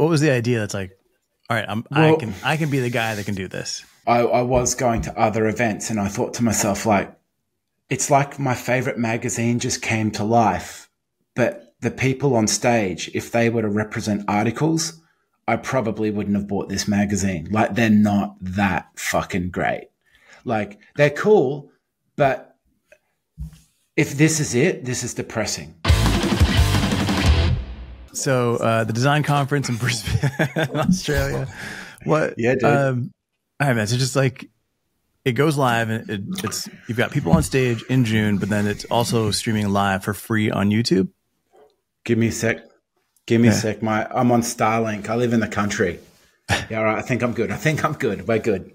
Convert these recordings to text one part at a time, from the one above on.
what was the idea that's like, all right, I can be the guy that can do this? I was going to other events and I thought to myself, like, it's like my favorite magazine just came to life, but the people on stage, if they were to represent articles, I probably wouldn't have bought this magazine. Like, they're not that fucking great. Like, they're cool, but if this is it, this is depressing. So the design conference in Brisbane, Australia. What? Yeah, dude. All right, man. So just like it goes live, and it's you've got people on stage in June, but then it's also streaming live for free on YouTube. Give me a sec. A sec. I'm on Starlink. I live in the country. Yeah, all right. I think I'm good. We're good.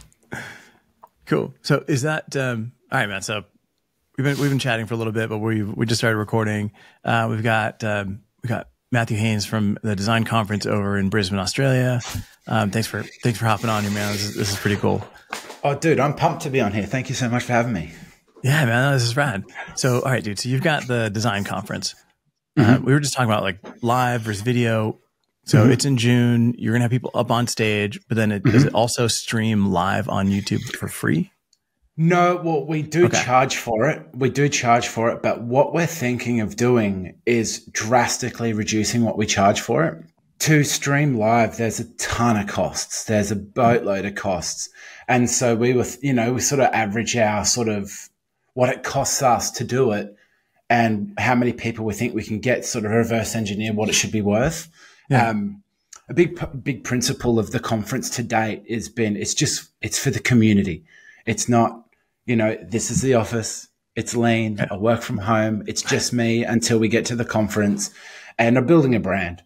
Cool. So is that all right, man? So we've been chatting for a little bit, but we just started recording. We've got Matthew Haynes from the design conference over in Brisbane, Australia. Thanks for hopping on here, man. This is pretty cool. Oh, dude, I'm pumped to be on here. Thank you so much for having me. Yeah, man, this is rad. So, all right, dude. So you've got the design conference. We were just talking about like live versus video. So it's in June. You're gonna have people up on stage, but then does it also stream live on YouTube for free? No, well, we do charge for it. But what we're thinking of doing is drastically reducing what we charge for it. To stream live, there's a ton of costs. There's a boatload of costs. And so we sort of average our sort of what it costs us to do it and how many people we think we can get, sort of reverse engineer what it should be worth. Yeah. A big principle of the conference to date has been, it's for the community. It's not, this is the office. It's lean. I work from home. It's just me until we get to the conference. And I'm building a brand,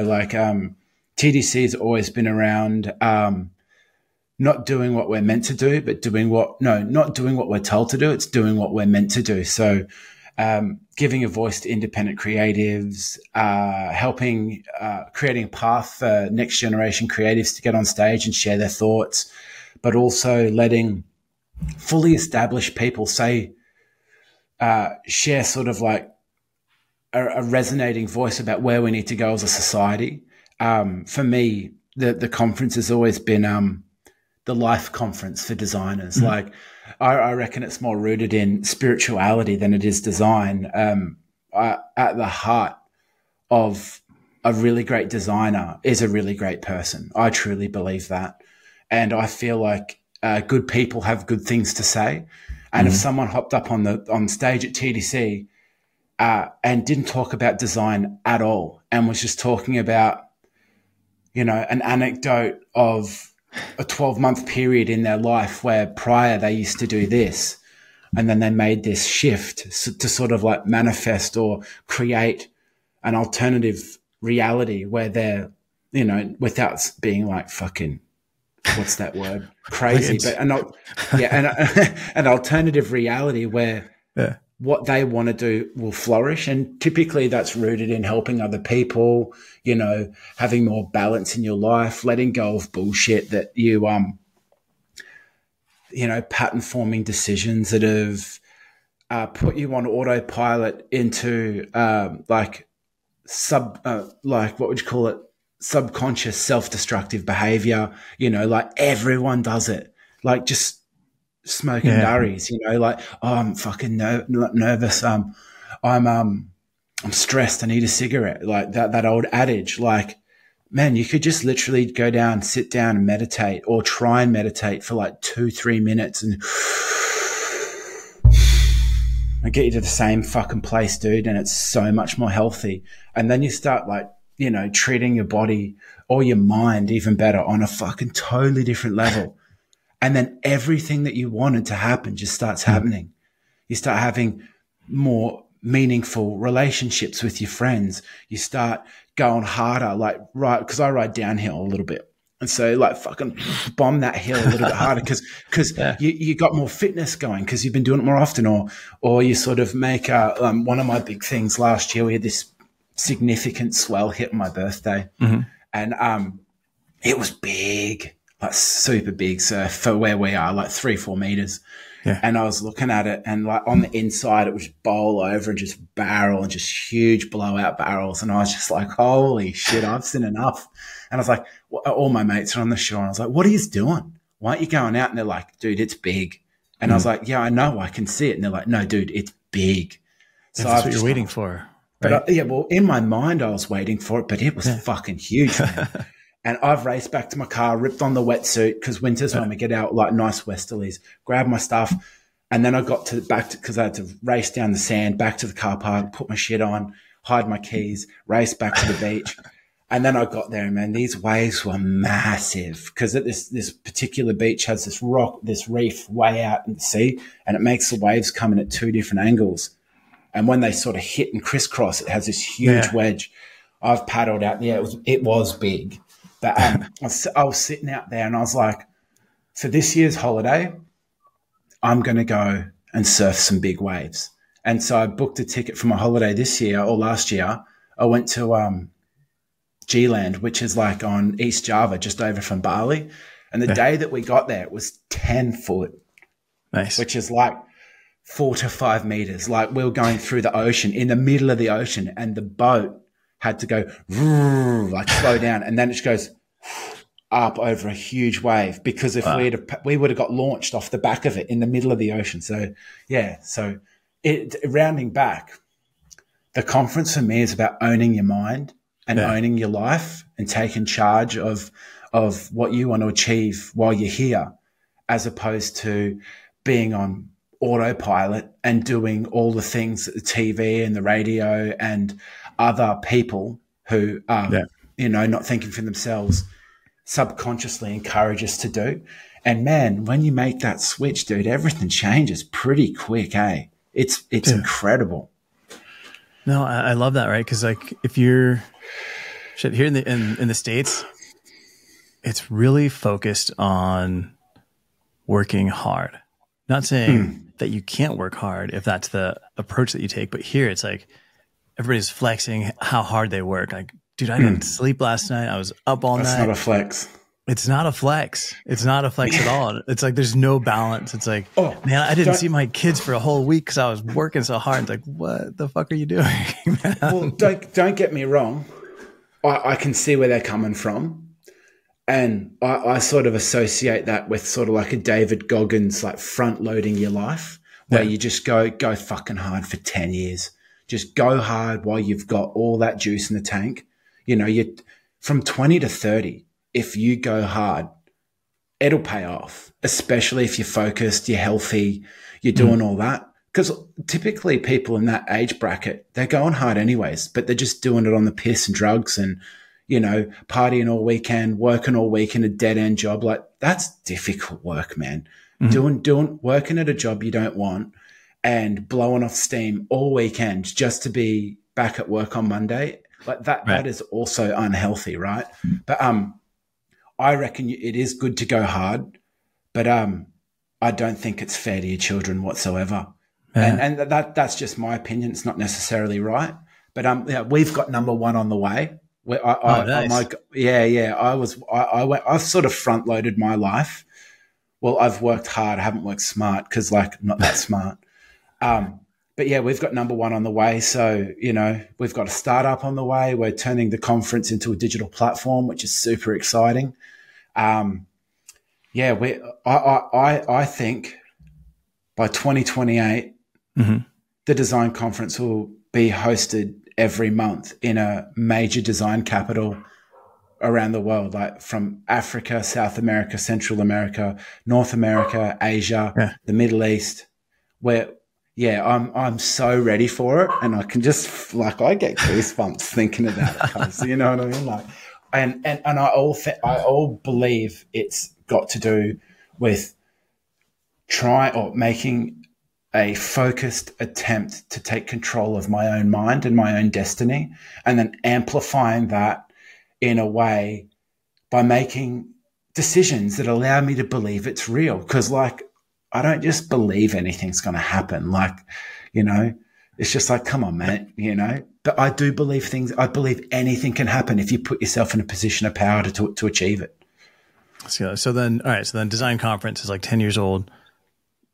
TDC has always been around, not doing what we're meant to do, but not doing what we're told to do. It's doing what we're meant to do. So, giving a voice to independent creatives, helping, creating a path for next generation creatives to get on stage and share their thoughts, but also letting fully established people share sort of like a resonating voice about where we need to go as a society. For me, the conference has always been the life conference for designers. Mm-hmm. Like, I reckon it's more rooted in spirituality than it is design. At the heart of a really great designer is a really great person. I truly believe that. And I feel like good people have good things to say. And if someone hopped up on stage at TDC and didn't talk about design at all and was just talking about, an anecdote of a 12-month period in their life where prior they used to do this, and then they made this shift to sort of like manifest or create an alternative reality where they're, without being like fucking, what's that word? Crazy, but an alternative reality where what they want to do will flourish. And typically that's rooted in helping other people, having more balance in your life, letting go of bullshit that you, pattern forming decisions that have put you on autopilot into what would you call it? Subconscious self-destructive behavior. Like everyone does it. Like just smoking durries, I'm fucking nervous. I'm stressed. I need a cigarette. Like that old adage, like, man, you could just literally go down, sit down and meditate, or try and meditate for like 2-3 minutes and get you to the same fucking place, dude. And it's so much more healthy. And then you start like, treating your body or your mind even better on a fucking totally different level. And then everything that you wanted to happen just starts happening. You start having more meaningful relationships with your friends. You start going harder, because I ride downhill a little bit. And so like fucking bomb that hill a little bit harder because you got more fitness going because you've been doing it more often, or you sort of make one of my big things last year, we had this significant swell hit on my birthday. And it was big. Like super big. So for where we are, like 3-4 meters. Yeah. And I was looking at it, and like on the inside, it was bowl over and just barrel and just huge blowout barrels. And I was just like, holy shit, I've seen enough. And I was like, all my mates are on the shore. And I was like, what are you doing? Why aren't you going out? And they're like, dude, it's big. And I was like, yeah, I know, I can see it. And they're like, no, dude, it's big. So that's what you're waiting for. Right? But well, in my mind, I was waiting for it, but it was fucking huge, man. And I've raced back to my car, ripped on the wetsuit because winter's when we get out like nice westerlies, grabbed my stuff. And then I got because I had to race down the sand, back to the car park, put my shit on, hide my keys, race back to the beach. And then I got there, and man, these waves were massive because this particular beach has this reef way out in the sea, and it makes the waves come in at two different angles. And when they sort of hit and crisscross, it has this huge wedge. I've paddled out there. It was big. But I was sitting out there, and I was like, for this year's holiday, I'm going to go and surf some big waves. And so I booked a ticket for my holiday this year or last year. I went to G-Land, which is like on East Java, just over from Bali. And the day that we got there, it was 10 foot. Nice. Which is like 4 to 5 meters. Like we were going through the ocean, in the middle of the ocean, and the boat had to go like slow down, and then it just goes up over a huge wave because if we would have got launched off the back of it in the middle of the ocean. So yeah, so rounding back, the conference for me is about owning your mind and owning your life and taking charge of what you want to achieve while you're here, as opposed to being on autopilot and doing all the things that the TV and the radio and other people who are, not thinking for themselves subconsciously encourage us to do. And man, when you make that switch, dude, everything changes pretty quick, eh? It's incredible. No, I love that, right? Because like if you're here in the States, it's really focused on working hard. Not saying that you can't work hard if that's the approach that you take, but here it's like everybody's flexing how hard they work. Like, dude, I didn't sleep last night. I was up all night. That's not a flex. It's not a flex. It's not a flex at all. It's like there's no balance. It's like, man, I didn't see my kids for a whole week because I was working so hard. It's like, what the fuck are you doing, man? Well, don't get me wrong. I can see where they're coming from. And I sort of associate that with sort of like a David Goggins, like front loading your life, where you just go fucking hard for 10 years. Just go hard while you've got all that juice in the tank. You know, you from 20 to 30, if you go hard, it'll pay off, especially if you're focused, you're healthy, you're doing all that. Because typically people in that age bracket, they're going hard anyways, but they're just doing it on the piss and drugs and, you know, partying all weekend, working all week in a dead end job. Like that's difficult work, man. Working at a job you don't want and blowing off steam all weekend just to be back at work on Monday. Like that is also unhealthy, right? But I reckon it is good to go hard, but I don't think it's fair to your children whatsoever. And that's just my opinion. It's not necessarily right, but we've got number one on the way. Nice. I've sort of front loaded my life. Well, I've worked hard. I haven't worked smart because like I'm not that smart. But yeah, we've got number one on the way. So, you know, we've got a startup on the way. We're turning the conference into a digital platform, which is super exciting. I think by 2028, the design conference will be hosted every month in a major design capital around the world, like from Africa, South America, Central America, North America, Asia, the Middle East, where I'm so ready for it, and I can just I get goosebumps thinking about it. Cause, you know what I mean? Like, and I all believe it's got to do with making a focused attempt to take control of my own mind and my own destiny, and then amplifying that in a way by making decisions that allow me to believe it's real. Because like, I don't just believe anything's going to happen. Like, you know, it's just like, come on, man, you know, but I do believe I believe anything can happen if you put yourself in a position of power to achieve it. So then, all right. So then design conference is like 10 years old.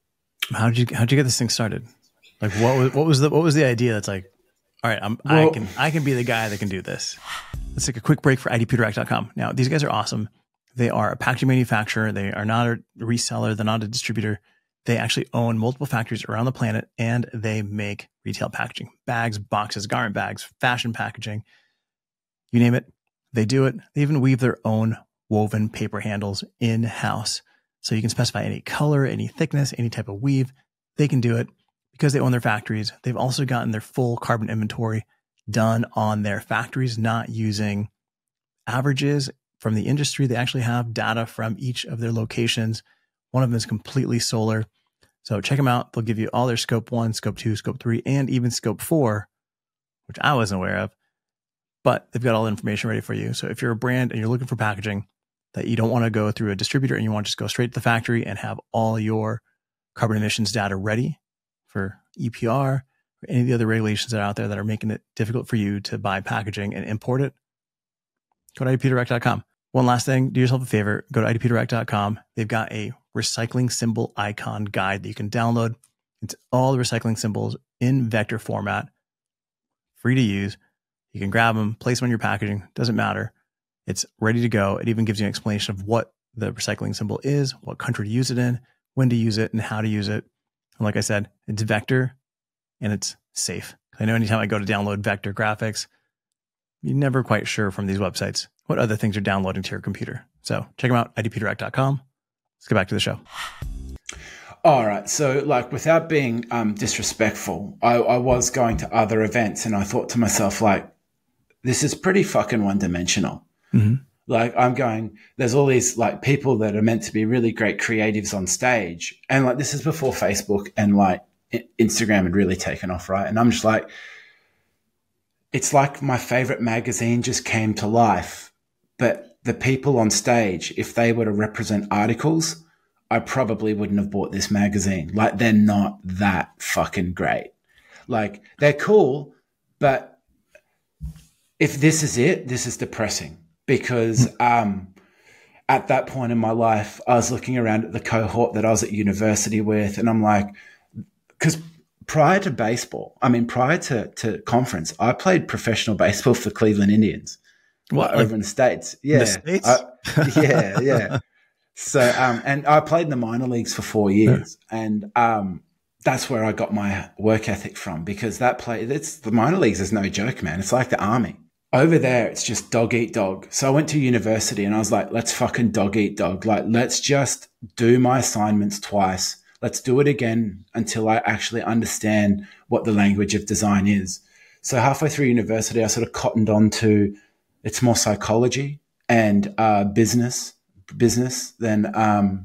how'd you get this thing started? Like what was the idea that's like, all right, I can be the guy that can do this. Let's take a quick break for idpdirect.com. Now, these guys are awesome. They are a packaging manufacturer. They are not a reseller. They're not a distributor. They actually own multiple factories around the planet, and they make retail packaging, bags, boxes, garment bags, fashion packaging, you name it. They do it. They even weave their own woven paper handles in-house. So you can specify any color, any thickness, any type of weave. They can do it because they own their factories. They've also gotten their full carbon inventory done on their factories, not using averages from the industry. They actually have data from each of their locations. One of them is completely solar. So check them out. They'll give you all their scope 1, scope 2, scope 3, and even scope 4, which I wasn't aware of. But they've got all the information ready for you. So if you're a brand and you're looking for packaging that you don't want to go through a distributor and you want to just go straight to the factory and have all your carbon emissions data ready for EPR or any of the other regulations that are out there that are making it difficult for you to buy packaging and import it, go to idpdirect.com. One last thing, do yourself a favor, go to idpdirect.com. They've got a recycling symbol icon guide that you can download. It's all the recycling symbols in vector format, free to use. You can grab them, place them on your packaging, doesn't matter. It's ready to go. It even gives you an explanation of what the recycling symbol is, what country to use it in, when to use it, and how to use it. And like I said, it's vector and it's safe. I know anytime I go to download vector graphics, you're never quite sure from these websites what other things are downloading to your computer. So check them out, idpdirect.com. Let's get back to the show. All right. So like without being disrespectful, I was going to other events and I thought to myself, like, this is pretty fucking one-dimensional. Mm-hmm. Like I'm going, there's all these like people that are meant to be really great creatives on stage. And like, this is before Facebook and like Instagram had really taken off. Right. And I'm just like, it's like my favorite magazine just came to life, but the people on stage, if they were to represent articles, I probably wouldn't have bought this magazine. Like they're not that fucking great. Like they're cool, but if this is it, this is depressing because at that point in my life, I was looking around at the cohort that I was at university with, and I'm like, because prior to baseball, prior to conference, I played professional baseball for Cleveland Indians. What, over in the States? Yeah. In the States? Yeah. So, and I played in the minor leagues for 4 years, and that's where I got my work ethic from because the minor leagues is no joke, man. It's like the army. Over there, it's just dog eat dog. So I went to university and I was like, let's fucking dog eat dog. Like, let's just do my assignments twice. Let's do it again until I actually understand what the language of design is. So halfway through university, I sort of cottoned on to it's more psychology and business than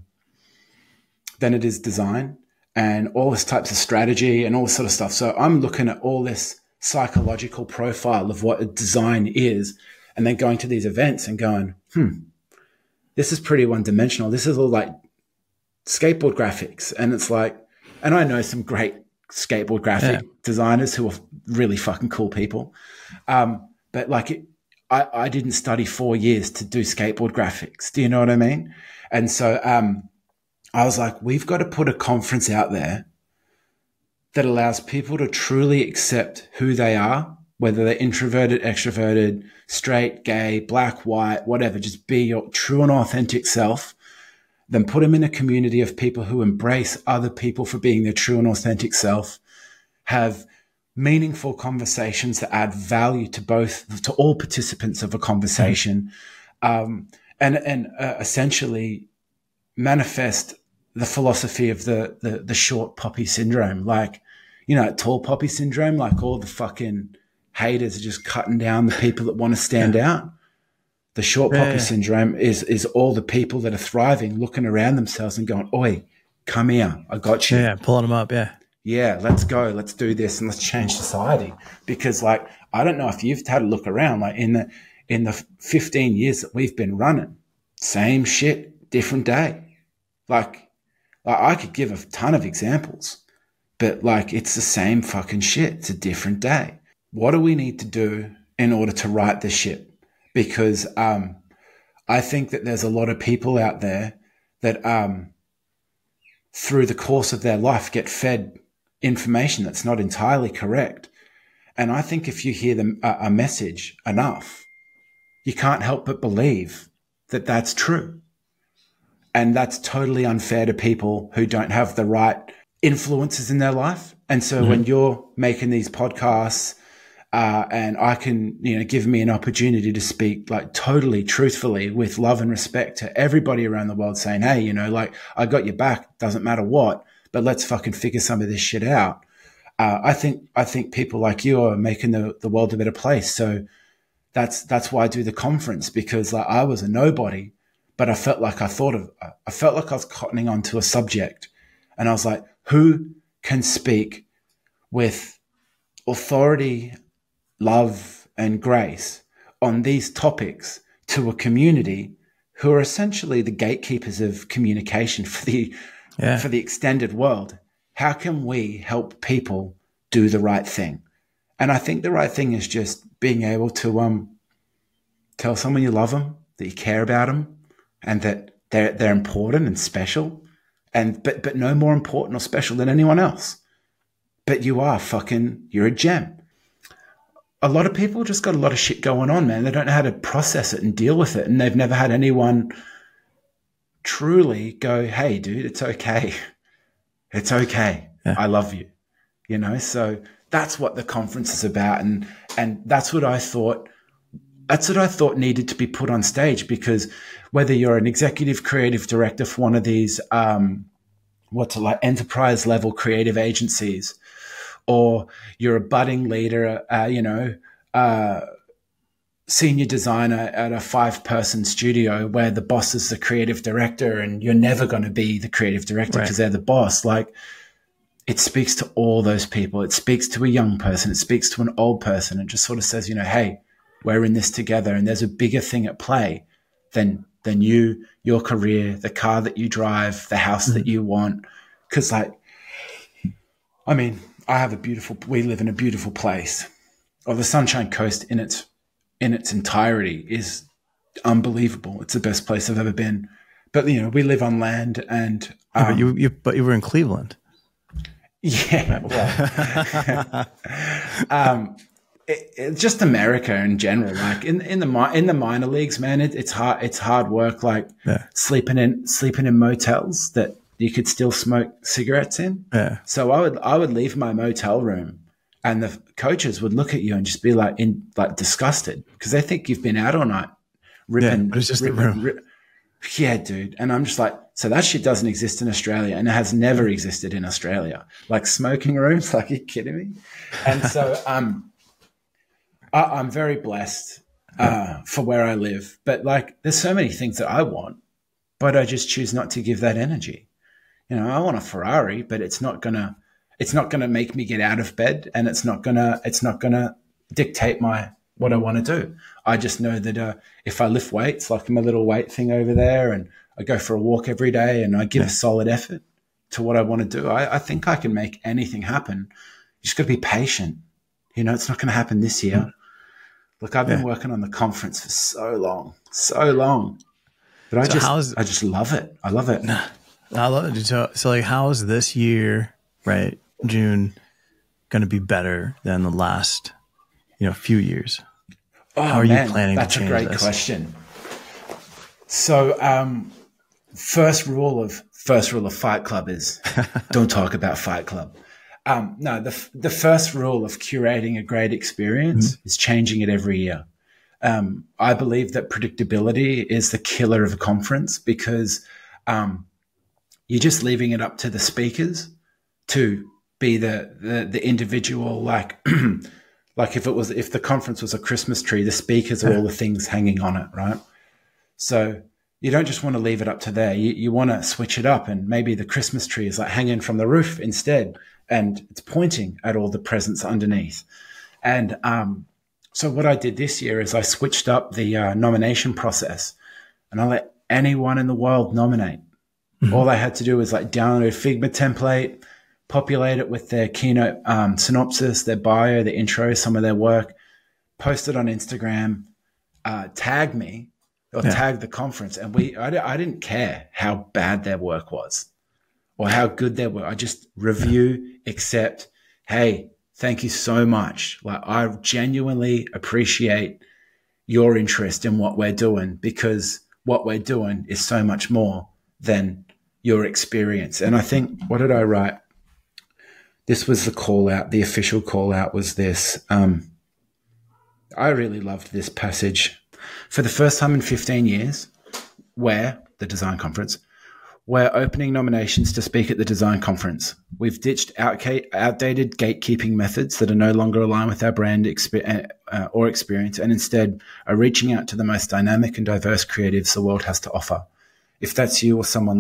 it is design and all this types of strategy and all this sort of stuff. So I'm looking at all this psychological profile of what a design is and then going to these events and going, this is pretty one-dimensional. This is all like skateboard graphics. And it's like, and I know some great skateboard graphic designers who are really fucking cool people. But like I didn't study 4 years to do skateboard graphics. Do you know what I mean? And so I was like, we've got to put a conference out there that allows people to truly accept who they are, whether they're introverted, extroverted, straight, gay, black, white, whatever, just be your true and authentic self, then put them in a community of people who embrace other people for being their true and authentic self, have meaningful conversations that add value to all participants of a conversation, and essentially manifest the philosophy of the short poppy syndrome, like, you know, tall poppy syndrome, like all the fucking haters are just cutting down the people that want to stand out. The short poppy syndrome is all the people that are thriving, looking around themselves and going, oi, come here, I got you. Yeah, pulling them up, Yeah, let's go, let's do this and let's change society. Because like, I don't know if you've had a look around, like in the 15 years that we've been running, same shit, different day. Like I could give a ton of examples, but like it's the same fucking shit. It's a different day. What do we need to do in order to right this ship? Because I think that there's a lot of people out there that through the course of their life get fed information that's not entirely correct. And I think if you hear a message enough, you can't help but believe that that's true. And that's totally unfair to people who don't have the right influences in their life. And so when you're making these podcasts, and I can, give me an opportunity to speak like totally truthfully with love and respect to everybody around the world saying, hey, I got your back, doesn't matter what, but let's fucking figure some of this shit out. I think people like you are making the world a better place. So that's why I do the conference, because like I was a nobody, but I felt like I was cottoning onto a subject, and I was like, who can speak with authority, love, and grace on these topics to a community who are essentially the gatekeepers of communication for the extended world? How can we help people do the right thing? And I think the right thing is just being able to tell someone you love them, that you care about them, and that they're important and special, but no more important or special than anyone else. But you're a gem. A lot of people just got a lot of shit going on, man. They don't know how to process it and deal with it. And they've never had anyone truly go, hey, dude, it's okay. It's okay. Yeah. I love you. So that's what the conference is about. And that's what I thought needed to be put on stage, because whether you're an executive creative director for one of these, enterprise level creative agencies, or you're a budding leader, senior designer at a 5-person studio where the boss is the creative director and you're never going to be the creative director because they're the boss. Like, it speaks to all those people. It speaks to a young person. It speaks to an old person. It just sort of says, hey, we're in this together, and there's a bigger thing at play than you, your career, the car that you drive, the house that you want. Because we live in a beautiful place. Or the Sunshine Coast in its entirety is unbelievable. It's the best place I've ever been. But we live on land, and but you were in Cleveland. Yeah, well, it's just America in general. Like in the minor leagues, man, it's hard work. Like sleeping in motels that you could still smoke cigarettes in. Yeah. So I would leave my motel room, and the coaches would look at you and just be like disgusted, because they think you've been out all night ripping. But it's just the room. Yeah, dude. And I'm just like, so that shit doesn't exist in Australia, and it has never existed in Australia. Like smoking rooms, like, are you kidding me? And so I'm very blessed for where I live. But like, there's so many things that I want, but I just choose not to give that energy. I want a Ferrari, but it's not gonna make me get out of bed, and it's not gonna dictate what I want to do. I just know that if I lift weights, like my little weight thing over there, and I go for a walk every day, and I give a solid effort to what I want to do, I think I can make anything happen. You just got to be patient. It's not going to happen this year. Look, I've been working on the conference for so long, but I just love it. I love it. I love it. So like, how is this year, right, June, going to be better than the last, few years? How are you planning to change this? That's a great question. So, first rule of Fight Club is don't talk about Fight Club. No, the first rule of curating a great experience is changing it every year. I believe that predictability is the killer of a conference, because you're just leaving it up to the speakers to be the individual, like like if the conference was a Christmas tree, the speakers are all the things hanging on it, right? So you don't just want to leave it up to there. You want to switch it up, and maybe the Christmas tree is like hanging from the roof instead, and it's pointing at all the presents underneath. And so what I did this year is I switched up the nomination process, and I let anyone in the world nominate. All they had to do was like download a Figma template, populate it with their keynote synopsis, their bio, their intro, some of their work, post it on Instagram, tag me or tag the conference. And I didn't care how bad their work was. or how good their work. I just review, accept, hey, thank you so much. Like, I genuinely appreciate your interest in what we're doing, because what we're doing is so much more than your experience. And I think, what did I write? This was the call out. The official call out was this. I really loved this passage. For the first time in 15 years, the design conference, we're opening nominations to speak at the design conference. We've ditched outdated gatekeeping methods that are no longer aligned with our brand or experience, and instead are reaching out to the most dynamic and diverse creatives the world has to offer. If that's you or someone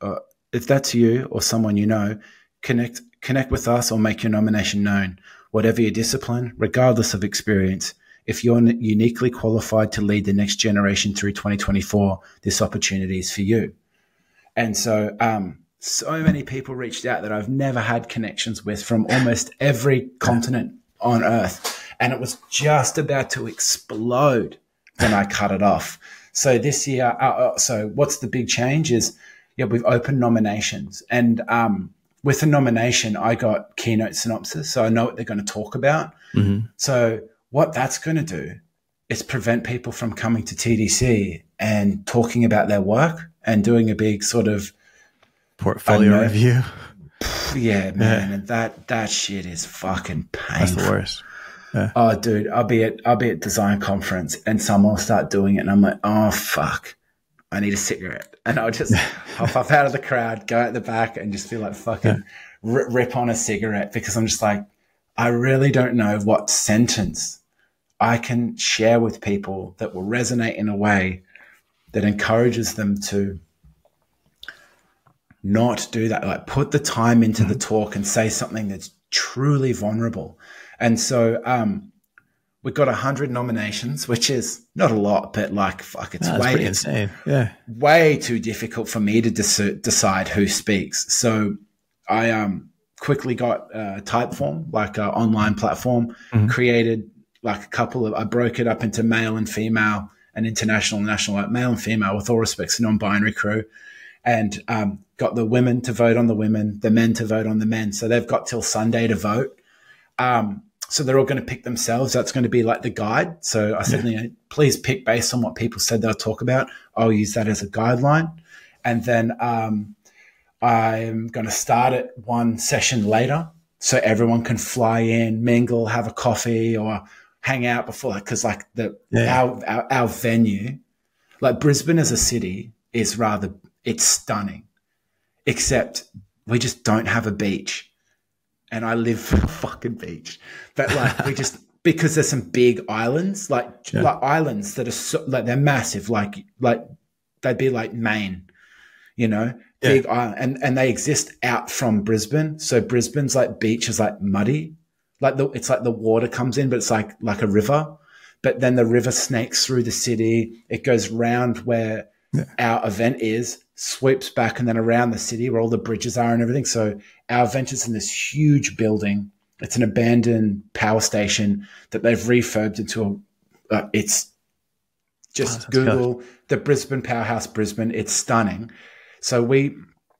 you know, connect with us or make your nomination known. Whatever your discipline, regardless of experience, if you're uniquely qualified to lead the next generation through 2024, this opportunity is for you. And so, so many people reached out that I've never had connections with from almost every continent on earth. And it was just about to explode when I cut it off. So this year, so what's the big change is, we've opened nominations. And with a nomination, I got keynote synopsis. So I know what they're going to talk about. Mm-hmm. So what that's going to do is prevent people from coming to TDC and talking about their work and doing a big sort of portfolio review. Yeah, man. And that shit is fucking painful. That's the worst. Yeah. Oh, dude, I'll be at design conference and someone will start doing it. And I'm like, oh, fuck, I need a cigarette. And I'll just hop up out of the crowd, go out the back and just feel like fucking rip on a cigarette, because I'm just like, I really don't know what sentence I can share with people that will resonate in a way that encourages them to not do that. Like, put the time into the talk and say something that's truly vulnerable. And so we've got 100 nominations, which is not a lot, but like, fuck, it's pretty insane. Yeah, way too difficult for me to decide who speaks. So I quickly got Typeform, like an online platform, created like a couple of, I broke it up into male and female and international and national, like male and female, with all respects to non-binary crew, and got the women to vote on the women, the men to vote on the men. So they've got till Sunday to vote. So they're all going to pick themselves. That's going to be like the guide. So I said, please pick based on what people said they'll talk about. I'll use that as a guideline. And then I'm going to start it one session later so everyone can fly in, mingle, have a coffee or hang out before. Because like our venue, like Brisbane as a city is it's stunning, except we just don't have a beach. And I live for a fucking beach, but like because there's some big islands, like islands that are like they're massive, like they'd be like Maine, big island, and they exist out from Brisbane. So Brisbane's like beach is like muddy, it's like the water comes in, but it's like a river, but then the river snakes through the city. It goes round where our event is, sweeps back, and then around the city where all the bridges are and everything. So our event is in this huge building. It's an abandoned power station that they've refurbed into it's just Google the Brisbane Powerhouse Brisbane. It's stunning. So we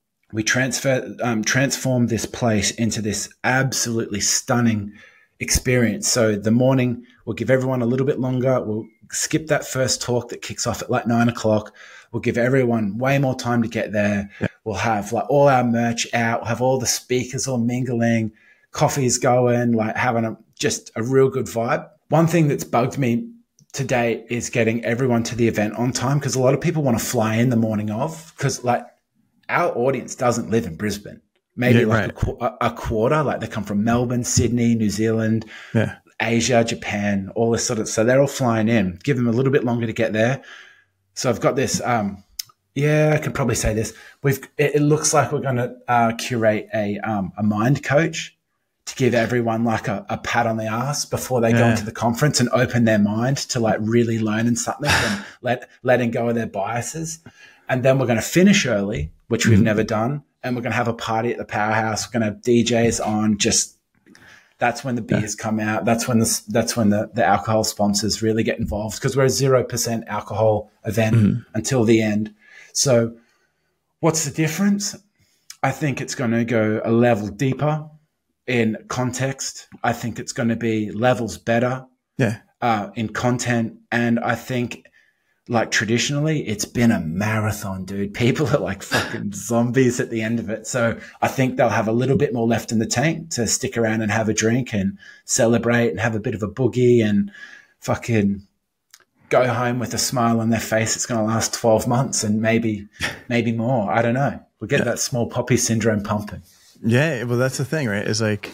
transform this place into this absolutely stunning experience. So the morning, we'll give everyone a little bit longer. We'll skip that first talk that kicks off at like 9 o'clock. We'll give everyone way more time to get there. Yeah. We'll have like all our merch out. We'll have all the speakers all mingling, coffees going, like having just a real good vibe. One thing that's bugged me today is getting everyone to the event on time, because a lot of people want to fly in the morning of, because like our audience doesn't live in Brisbane. Maybe a quarter, like they come from Melbourne, Sydney, New Zealand, Asia, Japan, all this sort of, so they're all flying in. Give them a little bit longer to get there. So I've got this, I can probably say this. It looks like we're going to curate a mind coach to give everyone like a pat on the ass before they go into the conference and open their mind to like really learning something and letting go of their biases. And then we're going to finish early, which we've never done. And we're going to have a party at the Powerhouse. We're going to have DJs on. That's when the beers come out. That's when the alcohol sponsors really get involved, because we're a 0% alcohol event until the end. So what's the difference? I think it's going to go a level deeper in context. I think it's going to be levels better in content. And I think, like, traditionally, it's been a marathon, dude. People are like fucking zombies at the end of it. So I think they'll have a little bit more left in the tank to stick around and have a drink and celebrate and have a bit of a boogie and fucking go home with a smile on their face. It's going to last 12 months and maybe more. I don't know. We'll get that small poppy syndrome pumping. Yeah. Well, that's the thing, right? Is like,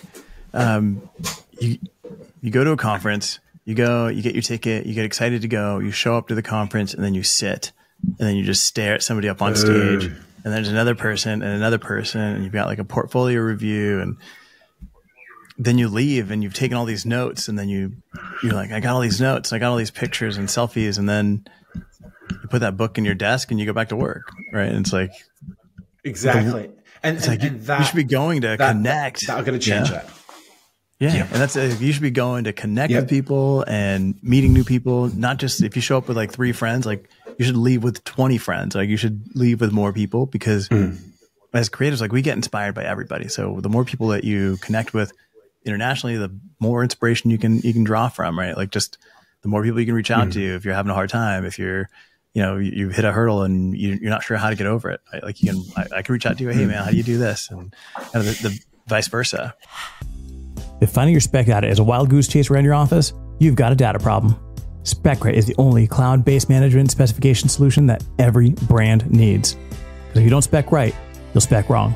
you go to a conference, you get your ticket, you get excited to go, you show up to the conference, and then you sit, and then you just stare at somebody up on stage, and there's another person, and you've got like a portfolio review, and then you leave, and you've taken all these notes, and then you're like, I got all these notes, I got all these pictures and selfies, and then you put that book in your desk, and you go back to work, right? And it's like exactly, and it's like you should be going to connect. I'm going to change that. Yeah. Yep. And that's you should be going to connect with people and meeting new people. Not just if you show up with like 3 friends, like you should leave with 20 friends. Like you should leave with more people because as creatives, like we get inspired by everybody. So the more people that you connect with internationally, the more inspiration you can draw from, right? Like just the more people you can reach out to if you're having a hard time, if you're, you hit a hurdle and you're not sure how to get over it. I can reach out to you. Hey man, how do you do this? And kind of the vice versa. If finding your spec data is a wild goose chase around your office, you've got a data problem. SpecRite is the only cloud-based management specification solution that every brand needs. Because if you don't spec right, you'll spec wrong.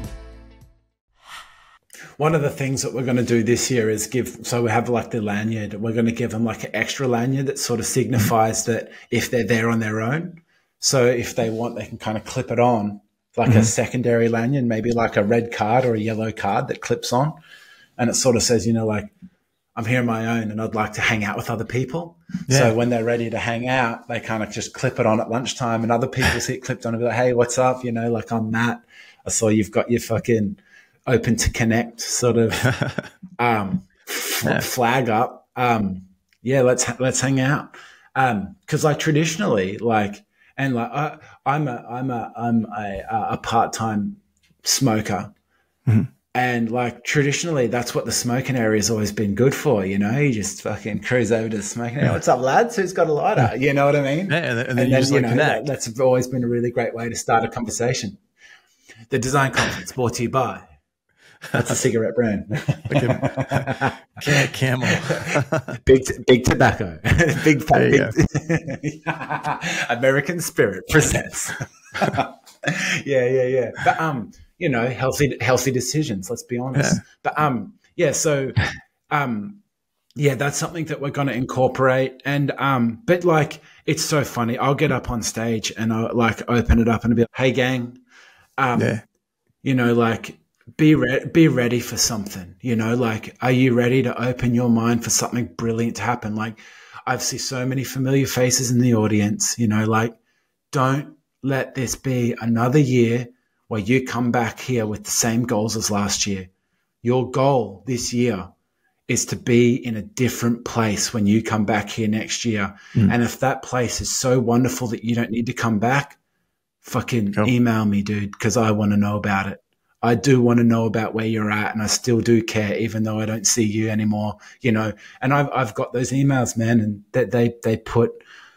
One of the things that we're going to do this year is so we have like the lanyard, we're going to give them like an extra lanyard that sort of signifies that if they're there on their own. So if they want, they can kind of clip it on like a secondary lanyard, maybe like a red card or a yellow card that clips on. And it sort of says, like, I'm here on my own and I'd like to hang out with other people. Yeah. So when they're ready to hang out, they kind of just clip it on at lunchtime and other people see it clipped on and be like, hey, what's up? Like I'm Matt. I saw you've got your fucking open to connect sort of flag up. Let's hang out. Cause like traditionally, I'm a part-time smoker. Mm-hmm. And like traditionally, that's what the smoking area has always been good for. You just fucking cruise over to the smoking area. What's up, lads? Who's got a lighter? You know what I mean? Yeah, and then you just connect. That's always been a really great way to start a conversation. The Design Conference brought to you by. That's a cigarette brand. Camel. Big tobacco. big American Spirit presents. Yeah. But healthy decisions, let's be honest. Yeah. But that's something that we're going to incorporate. And but like it's so funny. I'll get up on stage and I'll like open it up and I'll be like, hey gang, like be ready for something, like are you ready to open your mind for something brilliant to happen? Like I've seen so many familiar faces in the audience, like don't let this be another year where you come back here with the same goals as last year. Your goal this year is to be in a different place when you come back here next year. And if that place is so wonderful that you don't need to come back, fucking email me, dude, because I want to know about it. I do want to know about where you're at, and I still do care, even though I don't see you anymore, And I've got those emails, man, and that they put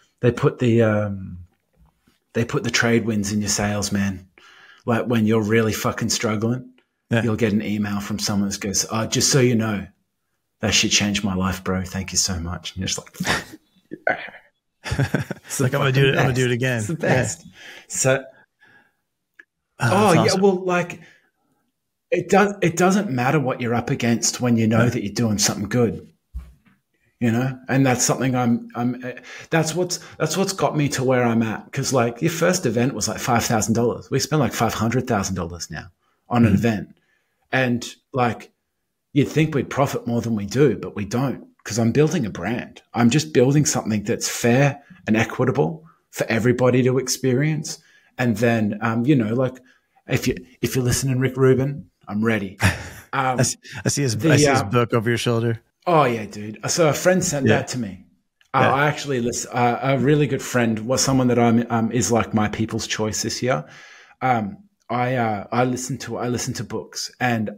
the trade wins in your sales, man. Like when you're really fucking struggling, you'll get an email from someone that goes, "Oh, just so you know, that shit changed my life, bro. Thank you so much." And you're just like, it's like I'm gonna do it. I'm gonna do it again. It's the best. Yeah. So, awesome. well, like it doesn't matter what you're up against when you know that you're doing something good. And that's something that's what's got me to where I'm at. Cause like your first event was like $5,000. We spend like $500,000 now on an event. And like, you'd think we'd profit more than we do, but we don't, because I'm building a brand. I'm just building something that's fair and equitable for everybody to experience. And then, like if you're listening, Rick Rubin, I'm ready. I see his book over your shoulder. Oh yeah, dude. So a friend sent that to me. I actually a really good friend was someone that I'm is like my people's choice this year. I listen to books, and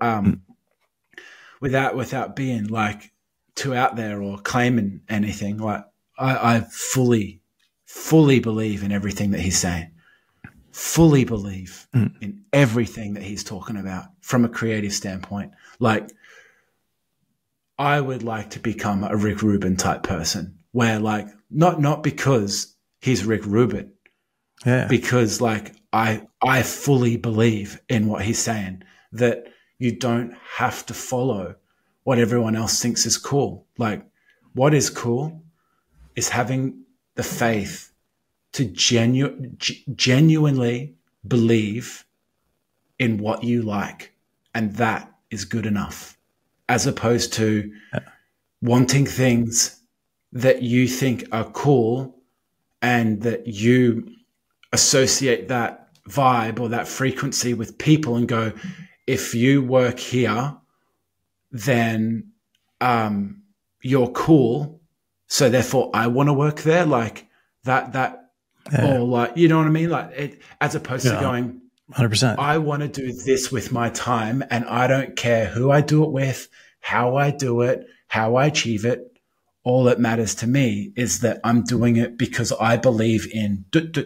without being like too out there or claiming anything, like I fully believe in everything that he's saying. Fully believe in everything that he's talking about from a creative standpoint. Like, I would like to become a Rick Rubin type person, where like not because he's Rick Rubin, because like I fully believe in what he's saying, that you don't have to follow what everyone else thinks is cool. Like, what is cool is having the faith to genuinely believe in what you like, and that is good enough, as opposed to wanting things that you think are cool and that you associate that vibe or that frequency with people and go, if you work here, then you're cool, so therefore I want to work there. Like that or like, you know what I mean? Like it, as opposed to going 100%. I want to do this with my time, and I don't care who I do it with, how I do it, how I achieve it. All that matters to me is that I'm doing it because I believe in .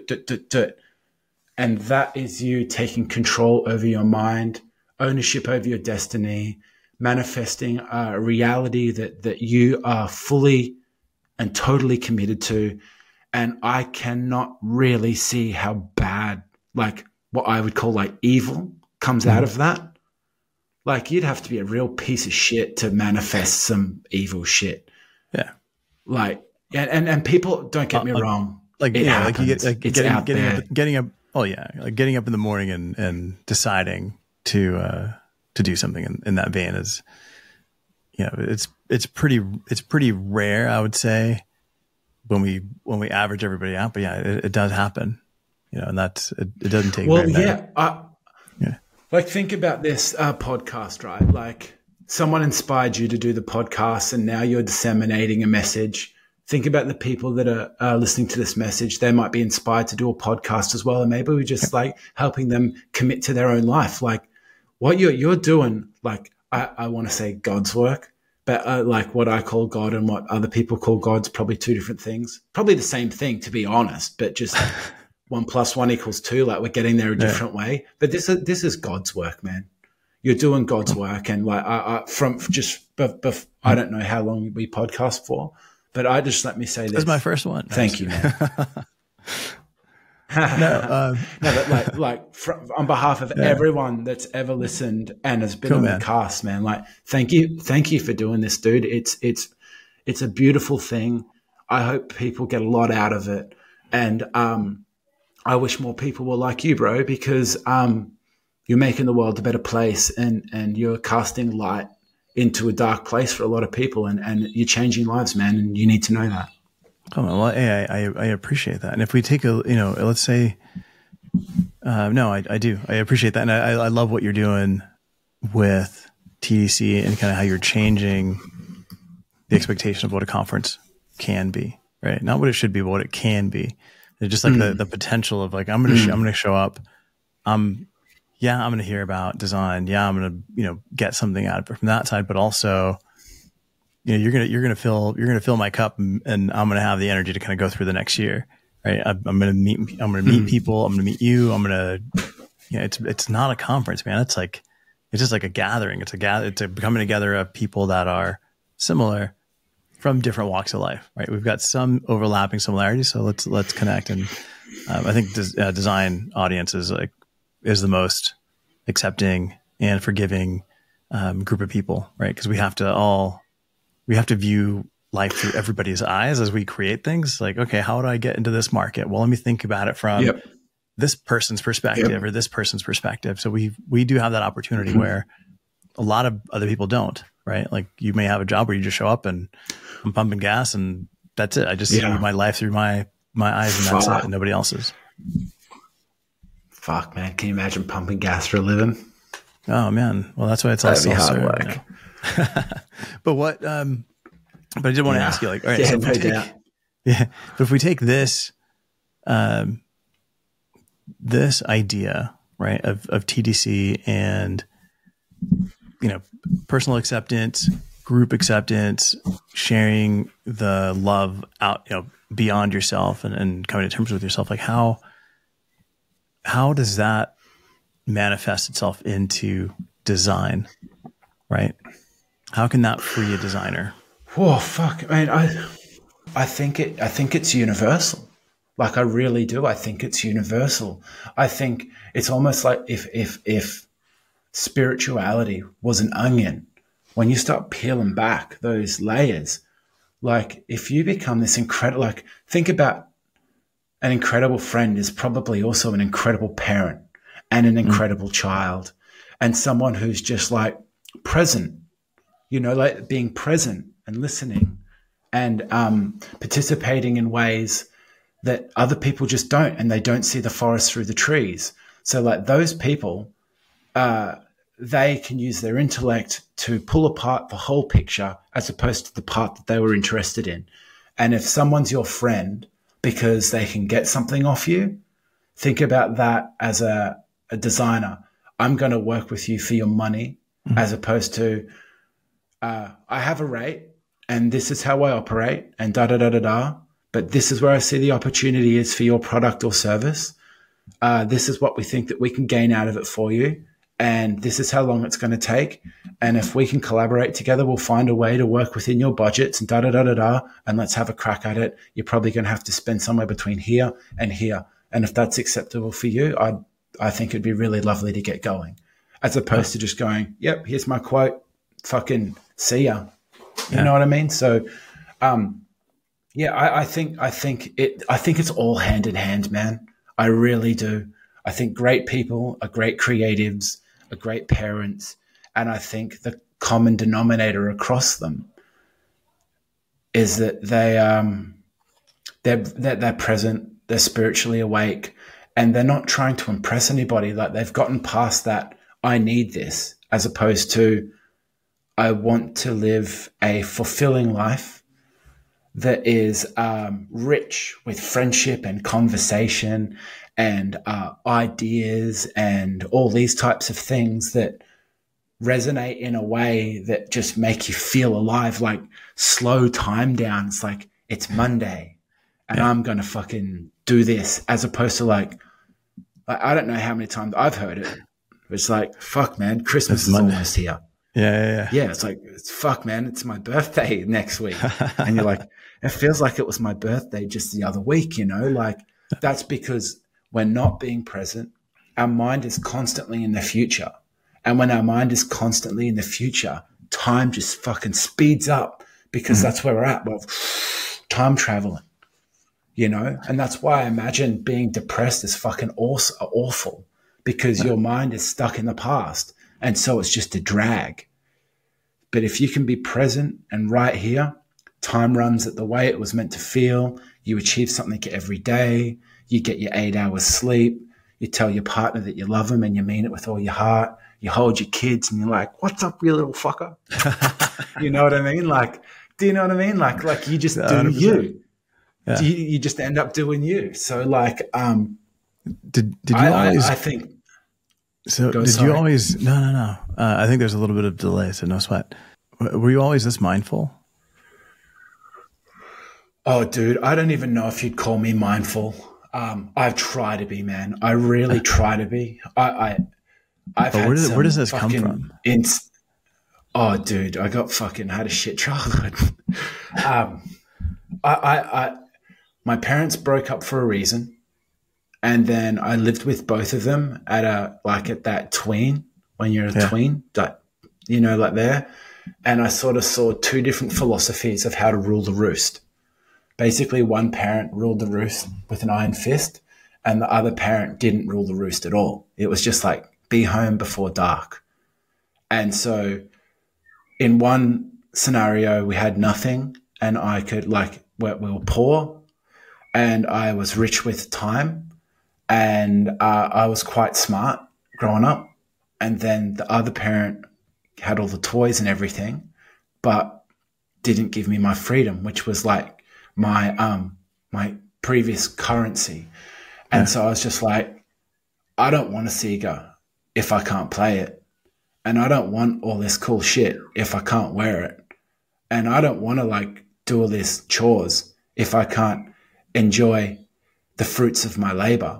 And that is you taking control over your mind, ownership over your destiny, manifesting a reality that you are fully and totally committed to. And I cannot really see how bad, like what I would call like evil, comes out of that. Like, you'd have to be a real piece of shit to manifest some evil shit. Yeah. Like, and people, don't get me wrong. Like, it happens. like you get, like getting up. Oh yeah. Like getting up in the morning and deciding to do something in that vein is, you know, it's pretty rare, I would say, when we average everybody out, but yeah, it does happen, you know, and that's, it doesn't take very many. Like, think about this podcast, right? Like, someone inspired you to do the podcast, and now you're disseminating a message. Think about the people that are listening to this message. They might be inspired to do a podcast as well. And maybe we're just like helping them commit to their own life. Like, what you're doing, like, I want to say God's work, but like what I call God and what other people call God's probably two different things. Probably the same thing, to be honest, but just 1 + 1 = 2. Like, we're getting there a different way. But this is God's work, man. You're doing God's work. And like, I don't know how long we podcast for, but let me say this. This is my first one. Thank you, man. But on behalf of everyone that's ever listened and has been on the cast, man, like, thank you for doing this, dude. It's a beautiful thing. I hope people get a lot out of it, and I wish more people were like you, bro, because you're making the world a better place, and you're casting light into a dark place for a lot of people, and you're changing lives, man, and you need to know that. Oh, well, I appreciate that. And if we take let's say, no, I do. I appreciate that. And I love what you're doing with TDC and kind of how you're changing the expectation of what a conference can be, right? Not what it should be, but what it can be. It's just like the potential of like, I'm going to show up. I'm going to hear about design. Yeah. I'm going to, get something out of it from that side, but also, you're going to fill my cup, and I'm going to have the energy to kind of go through the next year. Right. I'm going to meet people. I'm going to meet you. It's not a conference, man. It's just like a gathering. It's a coming together of people that are similar from different walks of life. Right. We've got some overlapping similarities. So let's connect. And I think design audience is the most accepting and forgiving group of people. Right. Because we have to view life through everybody's eyes as we create things. Like, okay, how do I get into this market? Well, let me think about it from this person's perspective or this person's perspective. So we do have that opportunity where a lot of other people don't, right? Like, you may have a job where you just show up and I'm pumping gas and that's it. I just see my life through my eyes, and that's it, and nobody else's. Fuck, man. Can you imagine pumping gas for a living? Oh man. Well, that's why it's all hard work. But what, but I did want to ask you, like, all right, so but if we take this, this idea, right? Of TDC and, you know, personal acceptance, group acceptance, sharing the love out, you know, beyond yourself and coming to terms with yourself. Like how does that manifest itself into design, right? How can that free a designer? Oh, fuck. I mean, I think it's universal. Like I really do. I think it's universal. I think it's almost like if spirituality was an onion, when you start peeling back those layers, like if you become this incredible, like think about an incredible friend is probably also an incredible parent and an incredible child and someone who's just like present, you know, like being present and listening and participating in ways that other people just don't, and they don't see the forest through the trees. So like those people, they can use their intellect to pull apart the whole picture as opposed to the part that they were interested in. And if someone's your friend because they can get something off you, think about that as a designer. I'm going to work with you for your money as opposed to I have a rate and this is how I operate and da-da-da-da-da. But this is where I see the opportunity is for your product or service. This is what we think that we can gain out of it for you. And this is how long it's going to take. And if we can collaborate together, we'll find a way to work within your budgets and da-da-da-da-da. And let's have a crack at it. You're probably going to have to spend somewhere between here and here. And if that's acceptable for you, I think it'd be really lovely to get going. As opposed to just going, yep, here's my quote, fucking see ya. You know what I mean? So, yeah, I think it's all hand in hand, man. I really do. I think great people are great creatives, are great parents, and I think the common denominator across them is that they're present, they're spiritually awake, and they're not trying to impress anybody. Like they've gotten past that I need this, as opposed to I want to live a fulfilling life that is rich with friendship and conversation and ideas and all these types of things that resonate in a way that just make you feel alive, like slow time down. It's like, it's Monday and I'm going to fucking do this, as opposed to like, I don't know how many times I've heard it. It's like, fuck, man, Christmas is almost here. Yeah. It's like, fuck, man, it's my birthday next week. And you're like, it feels like it was my birthday just the other week, you know? Like, that's because we're not being present. Our mind is constantly in the future. And when our mind is constantly in the future, time just fucking speeds up because that's where we're at. Well, time traveling, you know? And that's why I imagine being depressed is fucking awful because your mind is stuck in the past. And so it's just a drag. But if you can be present and right here, time runs at the way it was meant to feel. You achieve something every day. You get your 8 hours sleep. You tell your partner that you love them and you mean it with all your heart. You hold your kids and you're like, what's up, you little fucker? You know what I mean? Like, do you know what I mean? Like you just do 100%. You. Yeah. You just end up doing you. So like, did you always, I think. So you always, no. I think there's a little bit of delay, so no sweat. Were you always this mindful? Oh, dude, I don't even know if you'd call me mindful. I've tried to be, man. I really try to be. Where does this come from? Oh, dude, I had a shit childhood. My parents broke up for a reason. And then I lived with both of them at that tween, when you're a tween, like, you know, like there. And I sort of saw two different philosophies of how to rule the roost. Basically, one parent ruled the roost with an iron fist and the other parent didn't rule the roost at all. It was just like, be home before dark. And so in one scenario, we had nothing and I could we were poor and I was rich with time. And I was quite smart growing up. And then the other parent had all the toys and everything, but didn't give me my freedom, which was like my previous currency. And so I was just like, I don't want a Sega if I can't play it. And I don't want all this cool shit if I can't wear it. And I don't want to like do all this chores if I can't enjoy the fruits of my labor.